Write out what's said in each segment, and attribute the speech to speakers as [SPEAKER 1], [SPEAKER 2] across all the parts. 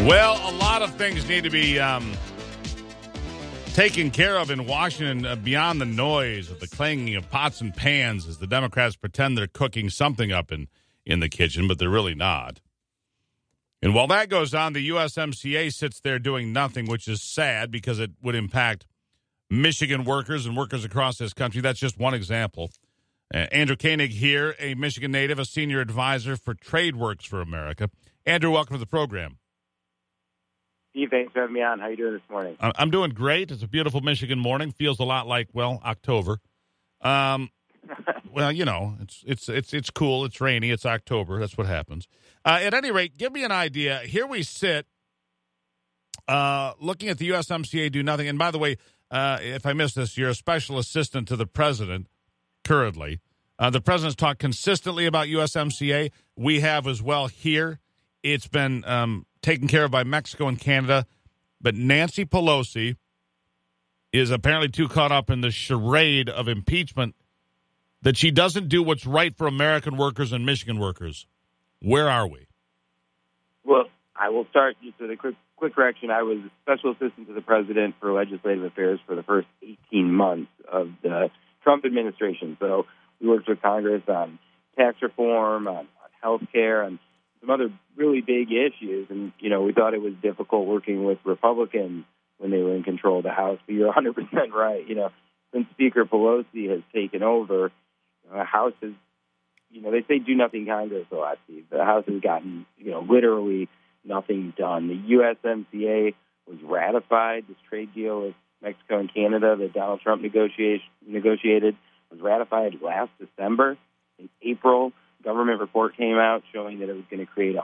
[SPEAKER 1] Well, a lot of things need to be taken care of in Washington beyond the noise of the clanging of pots and pans as the Democrats pretend they're cooking something up in the kitchen, but they're really not. And while that goes on, the USMCA sits there doing nothing, which is sad because it would impact Michigan workers and workers across this country. That's just one example. Andrew Koenig here, a Michigan native, a senior advisor for TradeWorks for America. Andrew, welcome to the program.
[SPEAKER 2] Steve, thanks for having me on. How are you doing this morning?
[SPEAKER 1] I'm doing great. It's a beautiful Michigan morning. Feels a lot like, well, October. Well, you know, it's cool. It's rainy. It's October. That's what happens. At any rate, give me an idea. Here we sit, looking at the USMCA do nothing. And by the way, if I missed this, you're a special assistant to the president currently. The president's talked consistently about USMCA. We have as well here. It's been taken care of by Mexico and Canada. But Nancy Pelosi is apparently too caught up in the charade of impeachment that she doesn't do what's right for American workers and Michigan workers. Where are we?
[SPEAKER 2] Well, I will start just with a quick correction. I was special assistant to the president for legislative affairs for the first 18 months of the Trump administration. So we worked with Congress on tax reform, on health care, on some other really big issues. And, you know, we thought it was difficult working with Republicans when they were in control of the House. But you're 100% right. You know, since Speaker Pelosi has taken over, the House has, you know, they say do nothing Congress a lot, Steve. The House has gotten, you know, literally nothing done. The USMCA was ratified, this trade deal with Mexico and Canada that Donald Trump negotiated was ratified last December. In April, government report came out showing that it was going to create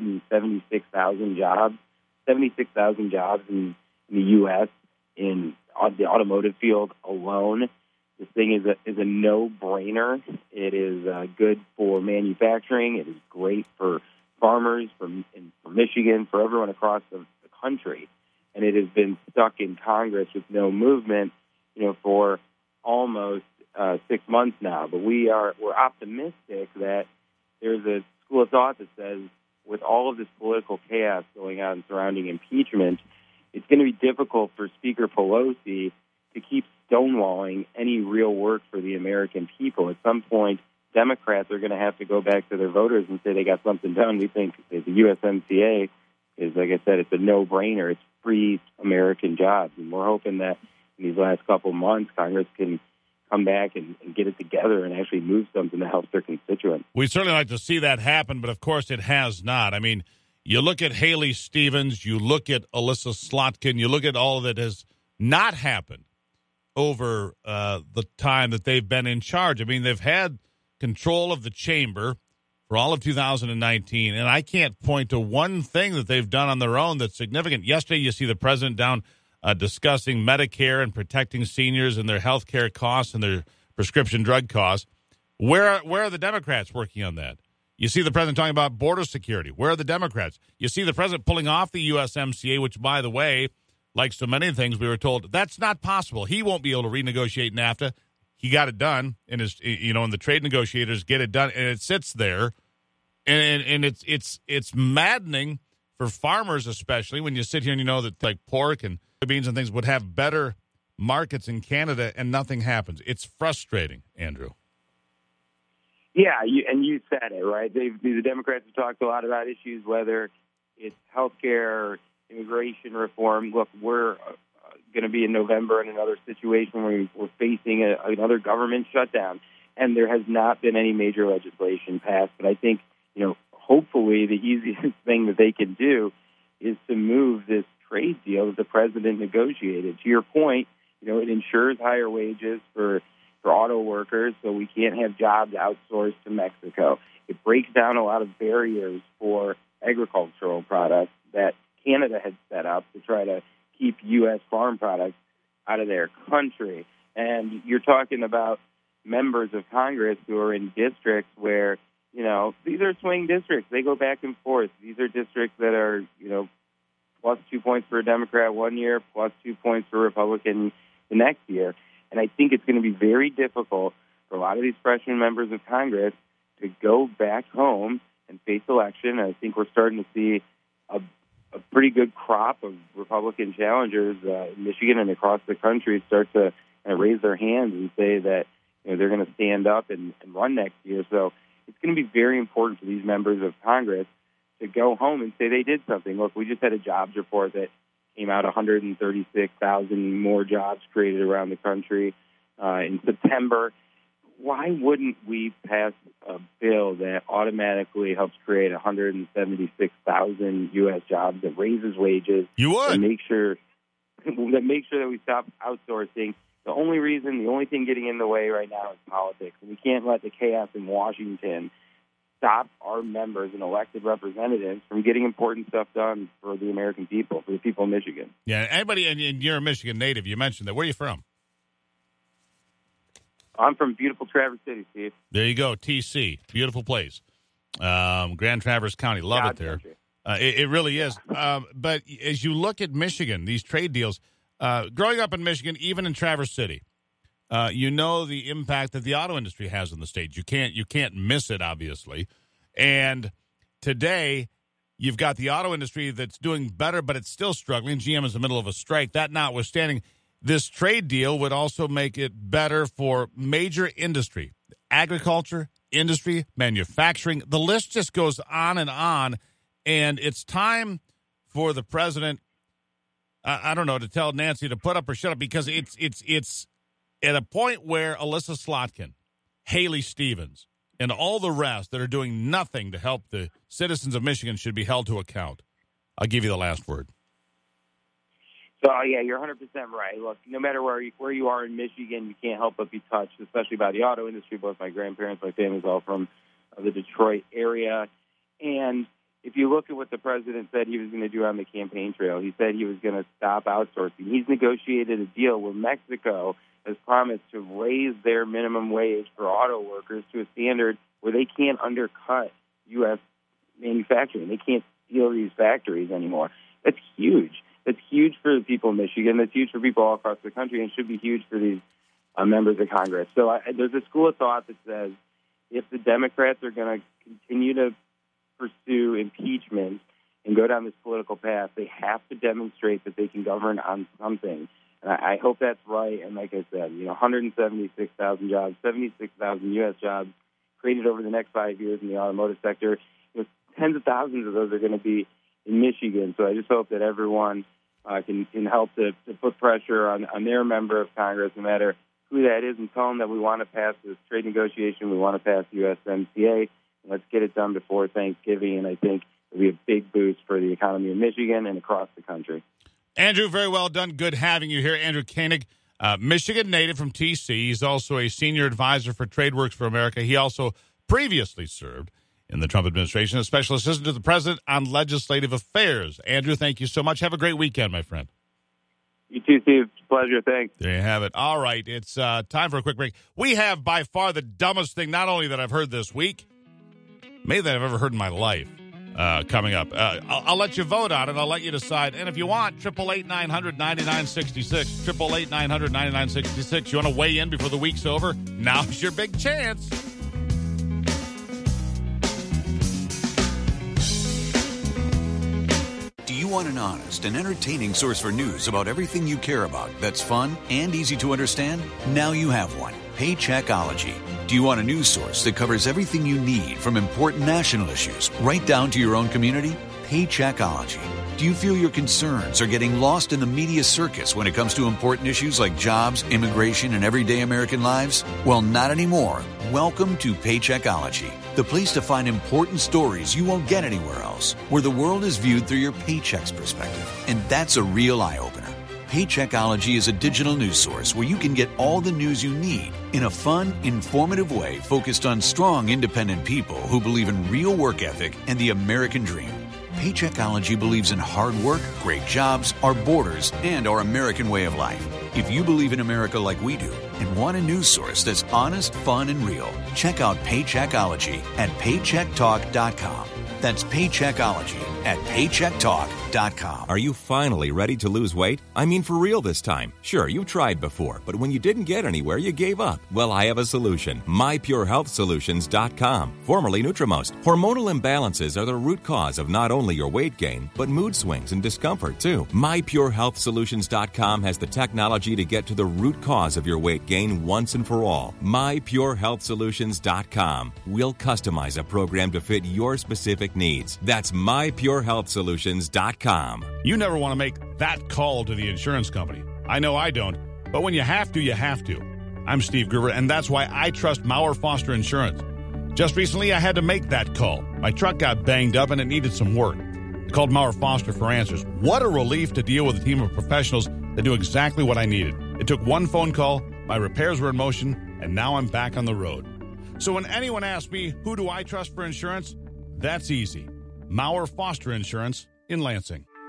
[SPEAKER 2] 176,000 jobs, 76,000 jobs in the U.S. in the automotive field alone. This thing is a no-brainer. It is good for manufacturing. It is great for farmers, for Michigan, for everyone across the country. And it has been stuck in Congress with no movement, you know, for almost 6 months now. But we're optimistic that there's a school of thought that says with all of this political chaos going on surrounding impeachment, it's going to be difficult for Speaker Pelosi to keep stonewalling any real work for the American people. At some point, Democrats are going to have to go back to their voters and say they got something done. We think that the USMCA is, like I said, it's a no-brainer. It's free American jobs. And we're hoping that in these last couple months, Congress can come back and get it together and actually move something to help their constituents.
[SPEAKER 1] We'd certainly like to see that happen, but of course it has not. I mean, you look at Haley Stevens, you look at Alyssa Slotkin, you look at all that has not happened over the time that they've been in charge. I mean, they've had control of the chamber for all of 2019, and I can't point to one thing that they've done on their own that's significant. Yesterday, you see the president down discussing Medicare and protecting seniors and their health care costs and their prescription drug costs. Where are the Democrats working on that? You see the president talking about border security. Where are the Democrats? You see the president pulling off the USMCA, which, by the way, like so many things, we were told that's not possible. He won't be able to renegotiate NAFTA. He got it done, and and the trade negotiators get it done, and it sits there, and it's maddening for farmers, especially when you sit here and you know that like pork and beans and things would have better markets in Canada, and nothing happens. It's frustrating, Andrew.
[SPEAKER 2] Yeah, you said it, right? The Democrats have talked a lot about issues, whether it's health care, immigration reform. Look, we're going to be in November in another situation where we're facing another government shutdown, and there has not been any major legislation passed. But I think, you know, hopefully the easiest thing that they can do is to move this trade deal that the president negotiated. To your point, you know, it ensures higher wages for auto workers, so we can't have jobs outsourced to Mexico. It breaks down a lot of barriers for agricultural products that Canada had set up to try to keep U.S. farm products out of their country. And you're talking about members of Congress who are in districts where, you know, these are swing districts. They go back and forth. These are districts that are, you know, plus 2 points for a Democrat one year, plus 2 points for a Republican the next year. And I think it's going to be very difficult for a lot of these freshman members of Congress to go back home and face election. And I think we're starting to see a pretty good crop of Republican challengers in Michigan and across the country start to raise their hands and say that they're going to stand up and run next year. So it's going to be very important for these members of Congress to go home and say they did something. Look, we just had a jobs report that came out, 136,000 more jobs created around the country in September. Why wouldn't we pass a bill that automatically helps create 176,000 U.S. jobs, that raises wages?
[SPEAKER 1] You would.
[SPEAKER 2] And make sure that we stop outsourcing. The only thing getting in the way right now is politics. And we can't let the chaos in Washington stop our members and elected representatives from getting important stuff done for the American people, for the people of Michigan.
[SPEAKER 1] Yeah, anybody, and you're a Michigan native, you mentioned that. Where are you from?
[SPEAKER 2] I'm from beautiful Traverse City, Steve.
[SPEAKER 1] There you go, TC. Beautiful place. Grand Traverse County. Love it there. It really is. But as you look at Michigan, these trade deals, growing up in Michigan, even in Traverse City, you know the impact that the auto industry has in the state. You can't miss it, obviously. And today, you've got the auto industry that's doing better, but it's still struggling. GM is in the middle of a strike. That notwithstanding, this trade deal would also make it better for major industry, agriculture, industry, manufacturing. The list just goes on. And it's time for the president, I don't know, to tell Nancy to put up or shut up, because it's at a point where Alyssa Slotkin, Haley Stevens, and all the rest that are doing nothing to help the citizens of Michigan should be held to account. I'll give you the last word.
[SPEAKER 2] So, yeah, you're 100% right. Look, no matter where you are in Michigan, you can't help but be touched, especially by the auto industry. Both my grandparents, my family's all from the Detroit area. And if you look at what the president said he was going to do on the campaign trail, he said he was going to stop outsourcing. He's negotiated a deal where Mexico has promised to raise their minimum wage for auto workers to a standard where they can't undercut U.S. manufacturing. They can't steal these factories anymore. That's huge. That's huge for the people of Michigan. That's huge for people all across the country, and should be huge for these members of Congress. So there's a school of thought that says if the Democrats are going to continue to pursue impeachment and go down this political path, they have to demonstrate that they can govern on something. And I hope that's right. And like I said, 176,000 jobs, 76,000 U.S. jobs created over the next 5 years in the automotive sector. Tens of thousands of those are going to be in Michigan. So I just hope that everyone can help to put pressure on their member of Congress, no matter who that is, and tell them that we want to pass this trade negotiation, we want to pass USMCA, and let's get it done before Thanksgiving. And I think it'll be a big boost for the economy of Michigan and across the country.
[SPEAKER 1] Andrew, very well done. Good having you here. Andrew Koenig, Michigan native from TC. He's also a senior advisor for TradeWorks for America. He also previously served in the Trump administration as special assistant to the president on legislative affairs. Andrew, thank you so much. Have a great weekend, my friend.
[SPEAKER 2] You too, Steve. Pleasure. Thanks.
[SPEAKER 1] There you have it. All right. It's time for a quick break. We have by far the dumbest thing, not only that I've heard this week, maybe that I've ever heard in my life, coming up. I'll let you vote on it. I'll let you decide. And if you want, 888-900-9966, 888-900-9966. You want to weigh in before the week's over? Now's your big chance.
[SPEAKER 3] Do you want an honest and entertaining source for news about everything you care about that's fun and easy to understand? Now you have one. Paycheckology. Do you want a news source that covers everything you need from important national issues right down to your own community? Paycheckology. Do you feel your concerns are getting lost in the media circus when it comes to important issues like jobs, immigration, and everyday American lives? Well, not anymore. Welcome to Paycheckology, the place to find important stories you won't get anywhere else, where the world is viewed through your paycheck's perspective. And that's a real eye-opener. Paycheckology is a digital news source where you can get all the news you need in a fun, informative way focused on strong, independent people who believe in real work ethic and the American dream. Paycheckology believes in hard work, great jobs, our borders, and our American way of life. If you believe in America like we do and want a news source that's honest, fun, and real, check out Paycheckology at paychecktalk.com. That's Paycheckology at paychecktalk.com.
[SPEAKER 4] Are you finally ready to lose weight? I mean, for real this time. Sure, you've tried before, but when you didn't get anywhere, you gave up. Well, I have a solution. MyPureHealthSolutions.com, formerly Nutrimost. Hormonal imbalances are the root cause of not only your weight gain, but mood swings and discomfort, too. MyPureHealthSolutions.com has the technology to get to the root cause of your weight gain once and for all. MyPureHealthSolutions.com. We'll customize a program to fit your specific needs. That's MyPureHealthSolutions.com.
[SPEAKER 1] You never want to make that call to the insurance company. I know I don't, but when you have to, you have to. I'm Steve Gruber, and that's why I trust Maurer Foster Insurance. Just recently, I had to make that call. My truck got banged up, and it needed some work. I called Maurer Foster for answers. What a relief to deal with a team of professionals that knew exactly what I needed. It took one phone call, my repairs were in motion, and now I'm back on the road. So when anyone asks me, who do I trust for insurance? That's easy. Maurer Foster Insurance in Lansing.